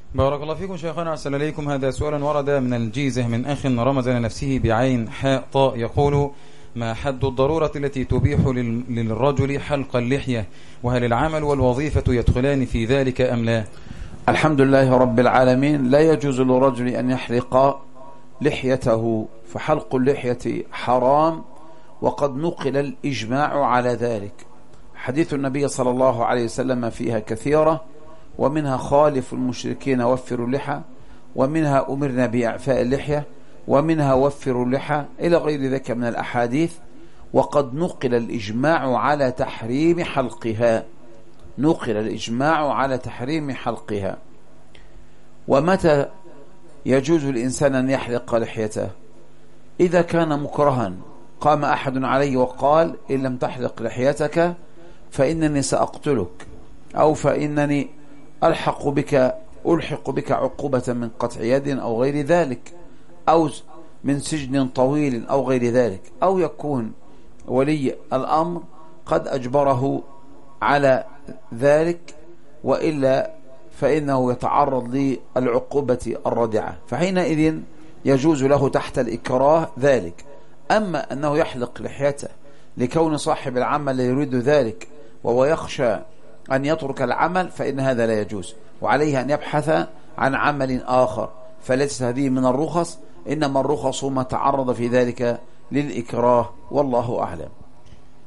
بارك الله فيكم شيخنا، أحسن إليكم. هذا سؤال ورد من الجيزة من أخ رمز لنفسه بعين حاء طاء، يقول: ما حد الضرورة التي تبيح للرجل حلق اللحية؟ وهل العمل والوظيفة يدخلان في ذلك أم لا؟ الحمد لله رب العالمين. لا يجوز للرجل أن يحلق لحيته، فحلق اللحية حرام، وقد نقل الإجماع على ذلك. حديث النبي صلى الله عليه وسلم فيها كثيرة، ومنها: خالف المشركين وفروا اللحى، ومنها: أمرنا بإعفاء اللحية، ومنها: وفروا اللحى، إلى غير ذلك من الأحاديث. وقد نقل الإجماع على تحريم حلقها، نقل الإجماع على تحريم حلقها. ومتى يجوز الإنسان أن يحلق لحيته؟ إذا كان مكرها، قام أحد عليه وقال: إن لم تحلق لحيتك فإنني سأقتلك، أو فإنني ألحق بك عقوبة من قطع يد أو غير ذلك، أو من سجن طويل أو غير ذلك، أو يكون ولي الأمر قد أجبره على ذلك، وإلا فإنه يتعرض للعقوبة الردعة، فحينئذ يجوز له تحت الإكراه ذلك. أما أنه يحلق لحيته لكون صاحب العمل يريد ذلك وهو يخشى أن يترك العمل، فإن هذا لا يجوز، وعليه أن يبحث عن عمل آخر. فليست هذه من الرخص، إنما الرخص ما تعرض في ذلك للإكراه، والله أعلم.